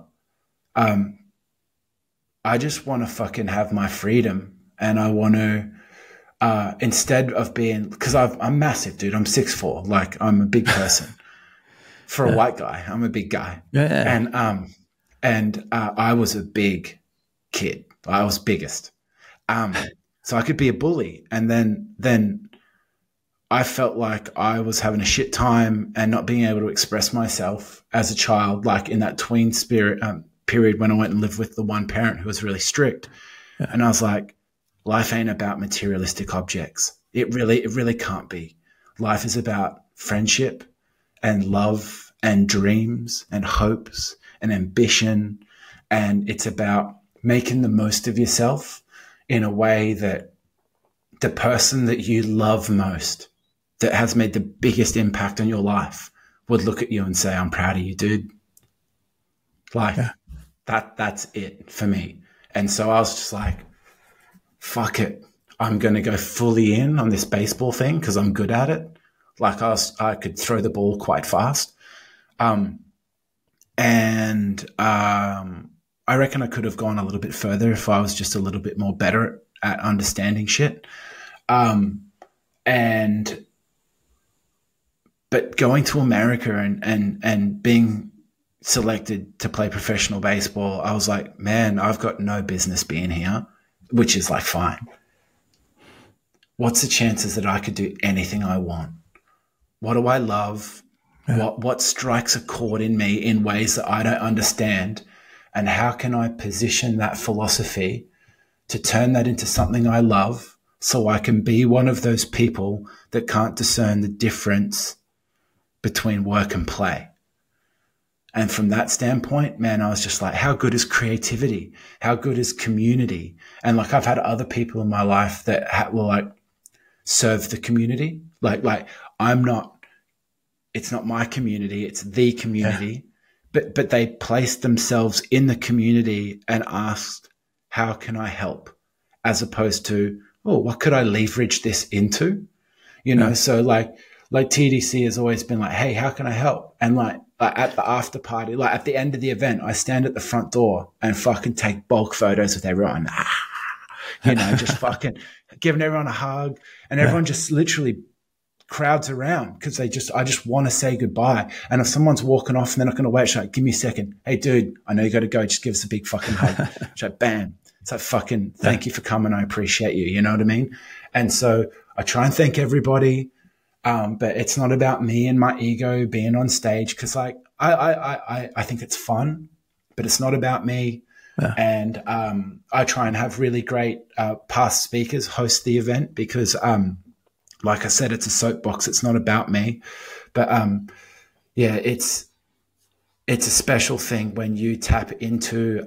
I just want to fucking have my freedom, and I want to, instead of being, because I'm massive, dude. I'm 6'4". Like, I'm a big person for a white guy. I'm a big guy. Yeah. And I was a big kid. I was biggest. So I could be a bully. And then I felt like I was having a shit time and not being able to express myself as a child, like in that tween spirit period when I went and lived with the one parent who was really strict. Yeah. And I was like, life ain't about materialistic objects. It really can't be. Life is about friendship and love and dreams and hopes and ambition. And it's about making the most of yourself in a way that the person that you love most, that has made the biggest impact on your life, would look at you and say, I'm proud of you, dude. Like, that's it for me. And so I was just like, fuck it. I'm going to go fully in on this baseball thing because I'm good at it. Like, I could throw the ball quite fast. I reckon I could have gone a little bit further if I was just a little bit more better at understanding shit. But going to America and being selected to play professional baseball, I was like, man, I've got no business being here, which is like, fine. What's the chances that I could do anything I want? What do I love? Yeah. What strikes a chord in me in ways that I don't understand? And how can I position that philosophy to turn that into something I love so I can be one of those people that can't discern the difference between work and play? And from that standpoint, man, I was just like, how good is creativity? How good is community? And like, I've had other people in my life that will like serve the community. Like it's not my community, it's the community. Yeah. But they placed themselves in the community and asked, how can I help? As opposed to, oh, what could I leverage this into? You know, so like TDC has always been like, hey, how can I help? And like at the after party, like at the end of the event, I stand at the front door and fucking take bulk photos with everyone. You know, just fucking giving everyone a hug, and everyone just literally crowds around because I just want to say goodbye. And if someone's walking off and they're not going to wait, she's like, give me a second. Hey, dude, I know you got to go. Just give us a big fucking hug. She's like, bam. It's like, fucking thank you for coming. I appreciate you. You know what I mean? And so I try and thank everybody. But it's not about me and my ego being on stage. Cause like, I think it's fun, but it's not about me. Yeah. And, I try and have really great, past speakers host the event because, like I said, it's a soapbox. It's not about me, but, yeah, it's a special thing when you tap into,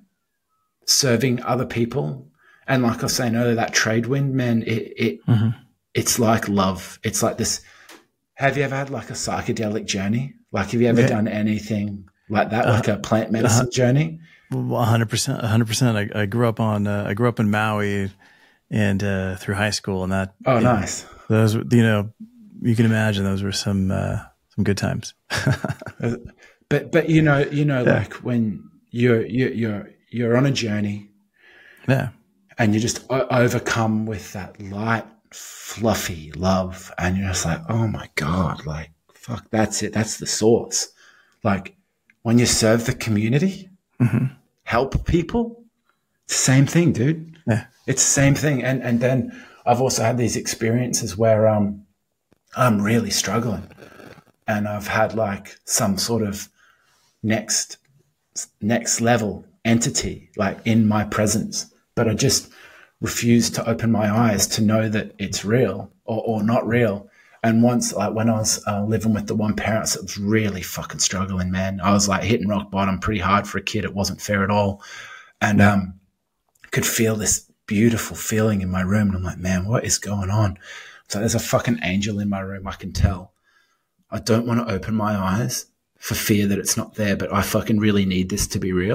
serving other people. And like I was saying earlier, that trade wind, man, it's like love. It's like this. Have you ever had like a psychedelic journey? Like, have you ever done anything like that, like a plant medicine journey? 100%, 100%. I grew up I grew up in Maui and, through high school, and that. Oh, nice. Those, you know, you can imagine those were some good times. but you know, like when you're on a journey. Yeah. And you just overcome with that light, fluffy love. And you're just like, oh my God, like, fuck, that's it. That's the source. Like, when you serve the community, help people, it's the same thing, dude. Yeah. It's the same thing. And then I've also had these experiences where I'm really struggling. And I've had like some sort of next level entity like in my presence, but I just refuse to open my eyes to know that it's real or not real. And once, like when I was living with the one parent, it was really fucking struggling, man. I was like hitting rock bottom pretty hard for a kid. It wasn't fair at all. And could feel this beautiful feeling in my room. And I'm like, man, what is going on? So there's a fucking angel in my room. I can tell. I don't want to open my eyes for fear that it's not there, but I fucking really need this to be real.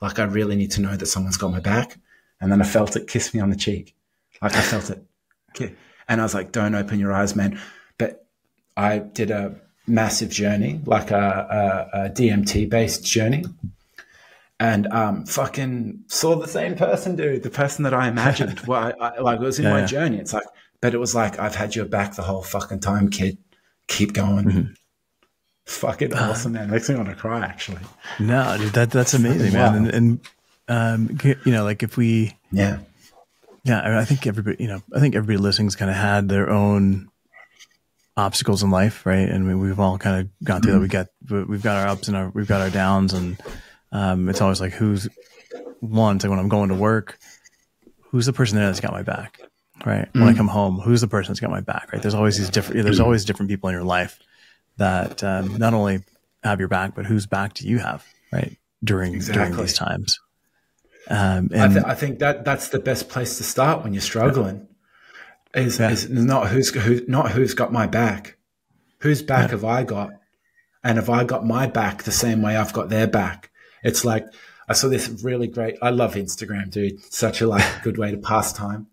Like, I really need to know that someone's got my back. And then I felt it kiss me on the cheek. Like, I felt it. And I was like, don't open your eyes, man. But I did a massive journey, like a DMT-based journey. And fucking saw the same person, dude, the person that I imagined. Well, like, it was in my journey. It's like, but it was like, I've had your back the whole fucking time, kid. Keep going. Mm-hmm. Fucking awesome, man. Makes me want to cry, actually. No, dude, that's amazing, man. And you know, like if we, I think everybody listening's kind of had their own obstacles in life, right? And we've all kind of gone through that. We've got our ups and we've got our downs, and it's always like, it's like when I'm going to work, who's the person there that's got my back, right? When I come home, who's the person that's got my back, right? There's always different people in your life that not only have your back, but whose back do you have, right? During these times. And I think that's the best place to start when you're struggling. Is not who's got my back, whose back have I got, and have I got my back the same way I've got their back? It's like, I saw this really great. I love Instagram, dude. Such a good way to pass time.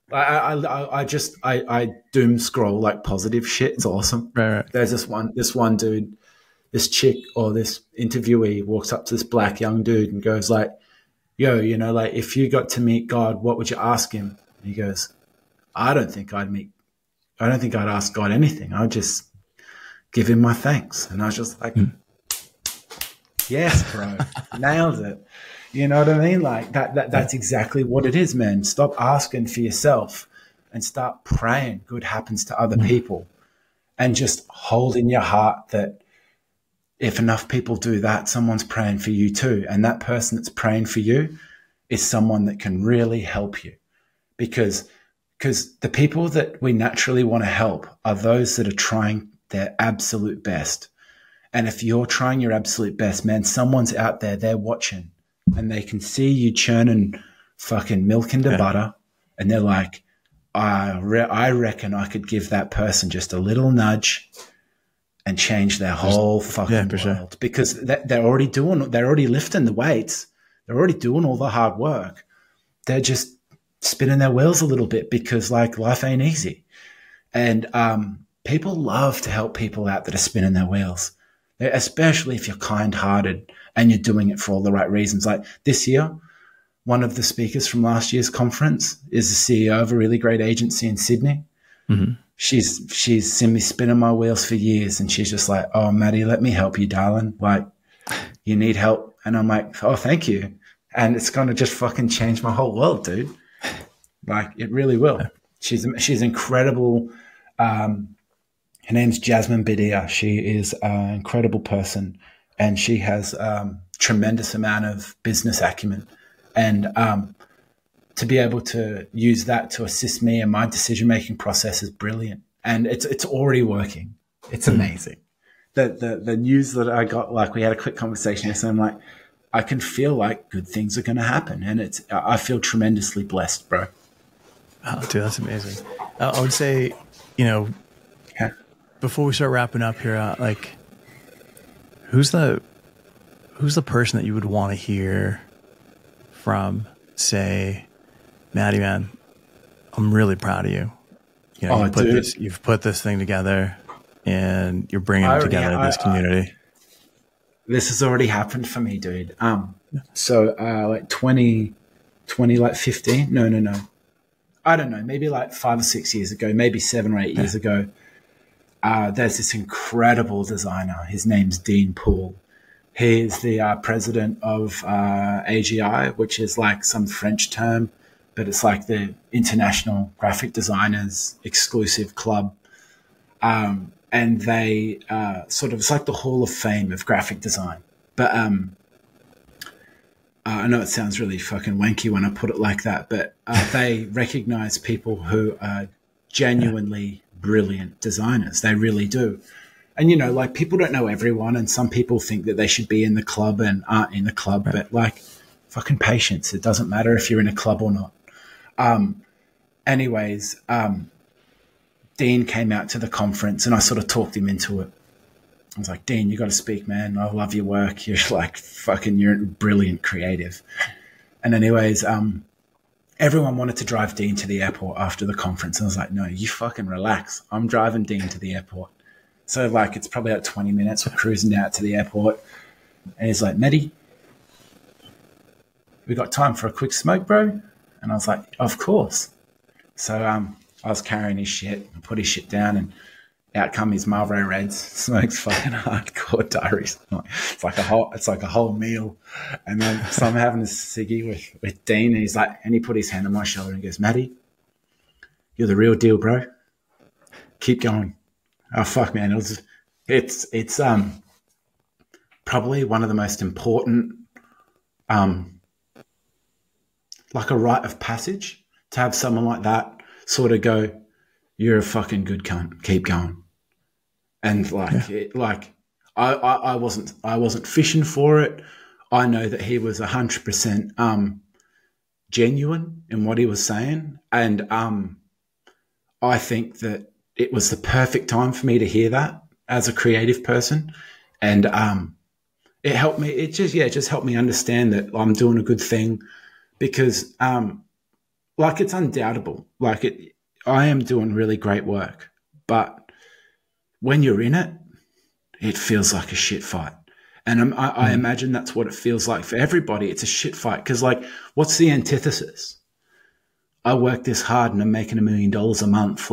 I doom scroll like positive shit. It's awesome. Right. There's this one dude, this chick or this interviewee walks up to this black young dude and goes like, yo, you know, like, if you got to meet God, what would you ask him? And he goes, I don't think I'd ask God anything. I'd just give him my thanks. And I was just like, yes, bro, nailed it. You know what I mean? Like that's exactly what it is, man. Stop asking for yourself and start praying good happens to other people, and just hold in your heart that if enough people do that, someone's praying for you too. And that person that's praying for you is someone that can really help you, because the people that we naturally want to help are those that are trying their absolute best. And if you're trying your absolute best, man, someone's out there, they're watching, and they can see you churning fucking milk into butter, and they're like, I reckon I could give that person just a little nudge and change their whole fucking world. Sure. Because they're already lifting the weights. They're already doing all the hard work. They're just spinning their wheels a little bit because, like, life ain't easy. And people love to help people out that are spinning their wheels, especially if you're kind-hearted and you're doing it for all the right reasons. Like this year, one of the speakers from last year's conference is the CEO of a really great agency in Sydney. Mm-hmm. She's seen me spinning my wheels for years, and she's just like, oh, Maddie, let me help you, darling. Like, you need help. And I'm like, oh, thank you. And it's going to just fucking change my whole world, dude. Like, it really will. She's incredible. Her name's Jasmine Badia. She is an incredible person, and she has tremendous amount of business acumen. And to be able to use that to assist me in my decision-making process is brilliant. And it's already working. It's amazing. The news that I got, like, we had a quick conversation yesterday, I'm like, I can feel like good things are going to happen. And I feel tremendously blessed, bro. Oh, dude, that's amazing. I would say, you know, before we start wrapping up here, like, who's the person that you would want to hear from? Say, Maddie, man, I'm really proud of you. You know, you've put this thing together, and you're bringing together this community. This has already happened for me, dude. So like 20, like 15? No. I don't know, maybe like 5 or 6 years ago, maybe 7 or 8 years ago, there's this incredible designer. His name's Dean Poole. He's the president of AGI, which is like some French term, but it's like the International Graphic Designers Exclusive Club. And they it's like the Hall of Fame of graphic design. But I know it sounds really fucking wanky when I put it like that, but they recognize people who are genuinely brilliant designers. They really do. And, you know, like, people don't know everyone, and some people think that they should be in the club and aren't in the club, but, like, fucking patience. It doesn't matter if you're in a club or not. Dean came out to the conference, and I sort of talked him into it. I was like, Dean, you got to speak, man. I love your work. You're like you're a brilliant creative. And anyways, everyone wanted to drive Dean to the airport after the conference. And I was like, no, you fucking relax. I'm driving Dean to the airport. So like, it's probably like 20 minutes. We're cruising out to the airport. And he's like, Mehdi, we got time for a quick smoke, bro? And I was like, of course. So I was carrying his shit and put his shit down, and out come his Marlboro Reds, smokes fucking hardcore diaries. It's like a whole meal. And then so I'm having a ciggy with Dean, and he's like, and he put his hand on my shoulder and goes, Matty, you're the real deal, bro. Keep going. Oh fuck, man. It's probably one of the most important, like a rite of passage to have someone like that sort of go, you're a fucking good cunt. Keep going. And I wasn't fishing for it. I know that he was 100% genuine in what he was saying, and I think that it was the perfect time for me to hear that as a creative person, and it helped me. It just helped me understand that I'm doing a good thing, because it's undoubtable. I am doing really great work, but when you're in it, it feels like a shit fight. And I imagine that's what it feels like for everybody. It's a shit fight, because what's the antithesis? I work this hard and I'm making $1 million a month.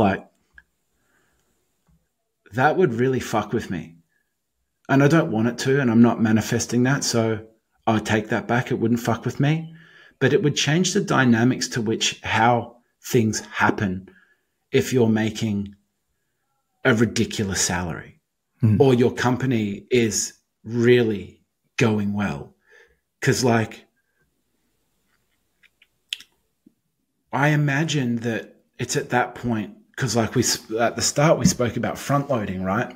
That would really fuck with me. And I don't want it to, and I'm not manifesting that. So I'll take that back. It wouldn't fuck with me, but it would change the dynamics to how things happen if you're making a ridiculous salary or your company is really going well. Because I imagine that it's at that point, because at the start we spoke about front loading, right?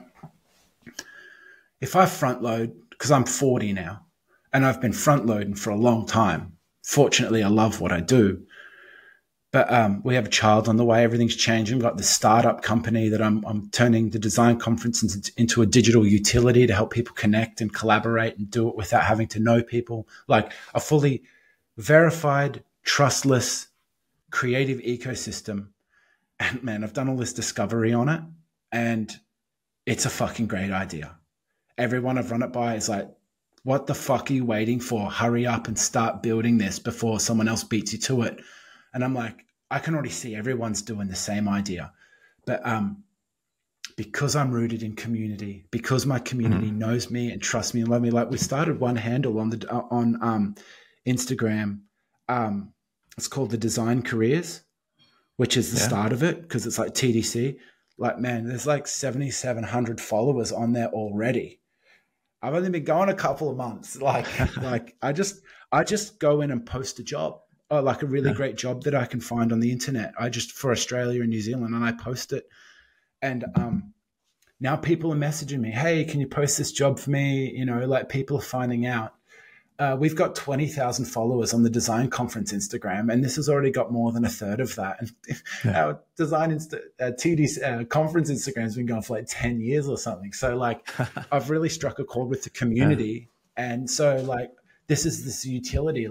If I front load, because I'm 40 now and I've been front loading for a long time. Fortunately, I love what I do. But we have a child on the way. Everything's changing. We've got this startup company that I'm turning the design conference into a digital utility to help people connect and collaborate and do it without having to know people. Like a fully verified, trustless, creative ecosystem. And man, I've done all this discovery on it, and it's a fucking great idea. Everyone I've run it by is like, what the fuck are you waiting for? Hurry up and start building this before someone else beats you to it. And I'm like, I can already see everyone's doing the same idea. But because I'm rooted in community, because my community knows me and trusts me and love me, we started one handle on Instagram. It's called The Design Careers, which is the start of it, because it's like TDC. Man, there's 7,700 followers on there already. I've only been going a couple of months. I just go in and post a job. A really great job that I can find on the internet. For Australia and New Zealand, and I post it. And now people are messaging me, hey, can you post this job for me? People are finding out. We've got 20,000 followers on the Design Conference Instagram, and this has already got more than a third of that. And our TD conference Instagram has been going for 10 years or something. So I've really struck a chord with the community. And so this is this utility.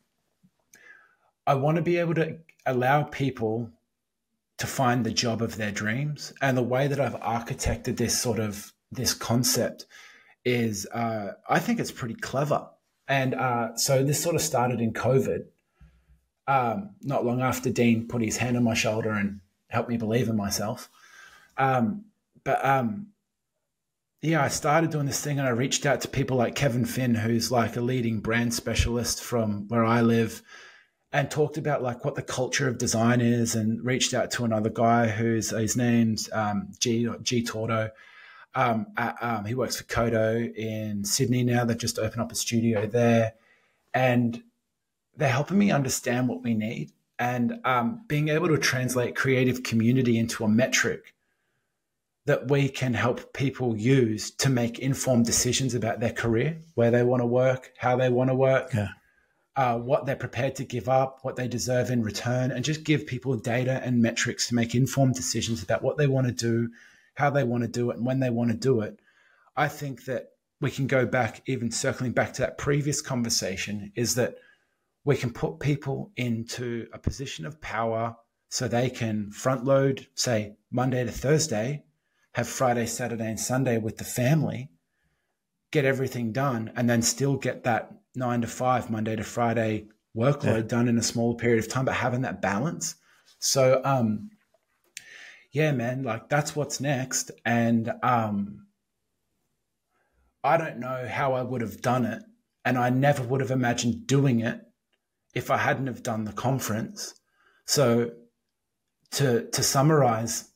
I want to be able to allow people to find the job of their dreams. And the way that I've architected this concept is, I think it's pretty clever. And so this sort of started in COVID, not long after Dean put his hand on my shoulder and helped me believe in myself. I started doing this thing, and I reached out to people like Kevin Finn, who's a leading brand specialist from where I live, and talked about what the culture of design is, and reached out to another guy his name's G Tordo. He works for Kodo in Sydney now. They've just opened up a studio there, and they're helping me understand what we need, and being able to translate creative community into a metric that we can help people use to make informed decisions about their career, where they want to work, how they want to work. What they're prepared to give up, what they deserve in return, and just give people data and metrics to make informed decisions about what they want to do, how they want to do it, and when they want to do it. I think that we can go back, even circling back to that previous conversation, is that we can put people into a position of power so they can front load, say, Monday to Thursday, have Friday, Saturday, and Sunday with the family, get everything done, and then still get that 9 to 5, Monday to Friday workload done in a smaller period of time, but having that balance. So, yeah, man, like that's what's next. And I don't know how I would have done it, and I never would have imagined doing it if I hadn't have done the conference. So to summarize,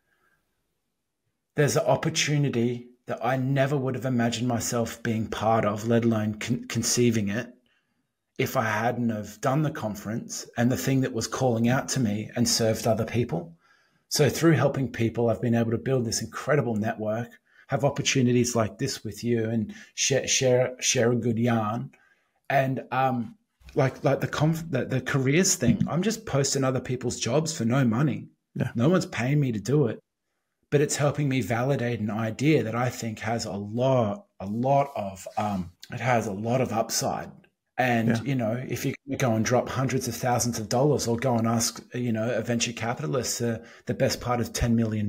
there's an opportunity that I never would have imagined myself being part of, let alone conceiving it, if I hadn't have done the conference and the thing that was calling out to me and served other people. So through helping people, I've been able to build this incredible network, have opportunities like this with you, and share a good yarn. And like the careers thing, I'm just posting other people's jobs for no money. Yeah. No one's paying me to do it, but it's helping me validate an idea that I think has a lot of upside. And, you know, if you go and drop hundreds of thousands of dollars or go and ask, you know, a venture capitalist the best part of $10 million,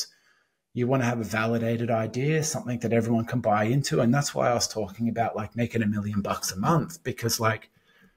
you want to have a validated idea, something that everyone can buy into. And that's why I was talking about like making $1 million a month, because like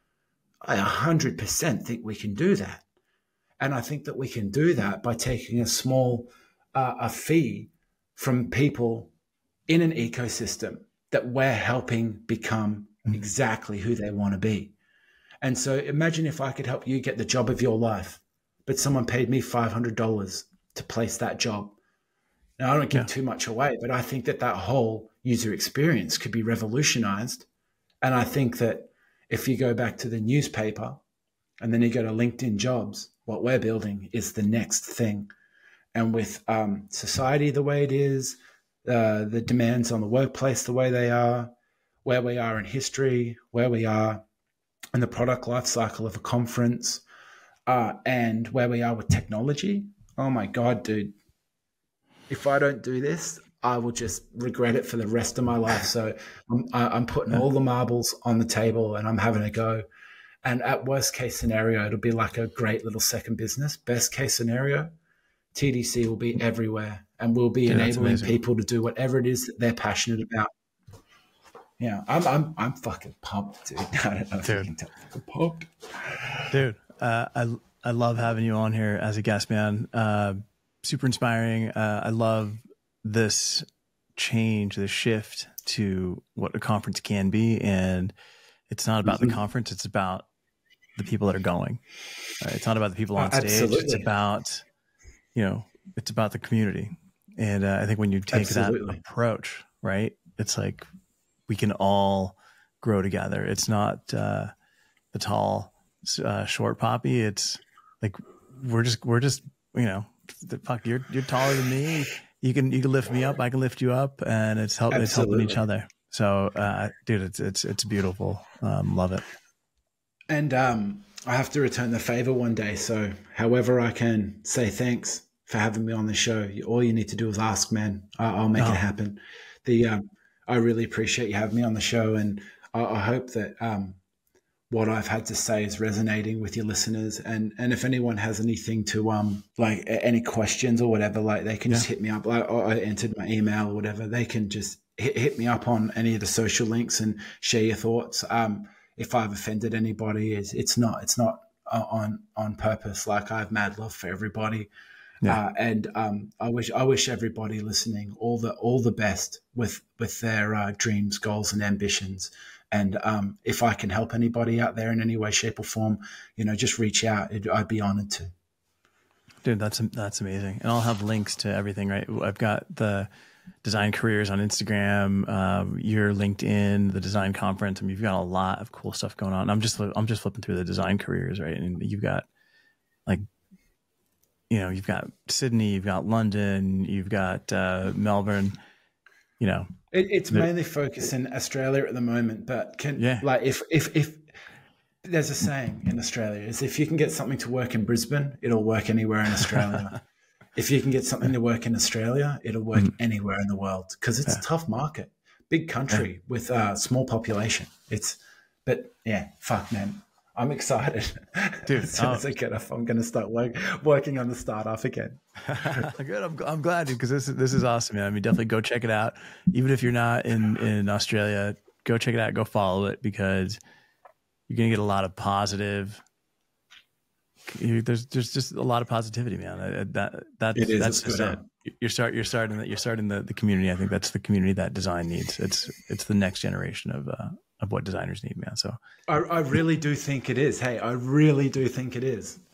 I 100% think we can do that. And I think that we can do that by taking a small a fee from people in an ecosystem that we're helping become exactly who they want to be. And so imagine if I could help you get the job of your life, but someone paid me $500 to place that job. Now, I don't give too much away, but I think that whole user experience could be revolutionized. And I think that if you go back to the newspaper and then you go to LinkedIn Jobs, what we're building is the next thing. And with society the way it is, the demands on the workplace the way they are, where we are in history, where we are in the product life cycle of a conference, and where we are with technology. Oh my God, dude. If I don't do this, I will just regret it for the rest of my life. So I'm putting all the marbles on the table and I'm having a go. And at worst case scenario, it'll be like a great little second business. Best case scenario, TDC will be everywhere and we'll be enabling people to do whatever it is that they're passionate about. Yeah, I'm fucking pumped, dude. I don't know if you can tell. I'm pumped. Dude, I love having you on here as a guest, man. Super inspiring. I love this change, the shift to what a conference can be. And it's not about the conference. It's about the people that are going. It's not about the people on stage. Absolutely. It's about, you know, it's about the community. And I think when you take that approach, right, it's like we can all grow together. It's not the tall, short poppy. It's like we're just you know, fuck, you're taller than me. You can lift me up. I can lift you up, and it's helping each other. So, dude, it's beautiful. Love it. And I have to return the favor one day. So, however I can say thanks for having me on the show. All you need to do is ask, man. I'll make it happen. I really appreciate you having me on the show, and I hope that what I've had to say is resonating with your listeners. And if anyone has anything to like any questions or whatever, like they can just hit me up. Like I entered my email or whatever. They can just hit me up on any of the social links and share your thoughts. If I've offended anybody, it's not on purpose. Like I have mad love for everybody. And I wish everybody listening all the best with their dreams, goals, and ambitions. And if I can help anybody out there in any way, shape, or form, you know, just reach out. I'd be honored to. Dude, that's amazing. And I'll have links to everything, right? I've got the Design Careers on Instagram, your LinkedIn, the Design Conference. I mean, you've got a lot of cool stuff going on. I'm just flipping through the Design Careers, right? And you've got like, you know, you've got Sydney, you've got London, you've got Melbourne, you know. It's mainly focused in Australia at the moment, but like if there's a saying in Australia is if you can get something to work in Brisbane, it'll work anywhere in Australia. if you can get something to work in Australia, it'll work anywhere in the world because it's a tough market, big country with a small population. But yeah, fuck, man. I'm excited. Dude, as soon as I get off, I'm going to start working on the startup again. Good. I'm glad, dude, because this is awesome, man. I mean, definitely go check it out. Even if you're not in Australia, go check it out. Go follow it because you're going to get a lot of positive. There's just a lot of positivity, man. That's just it. You're starting the community. I think that's the community that design needs. It's the next generation of what designers need, man. So I really do think it is. Hey, I really do think it is.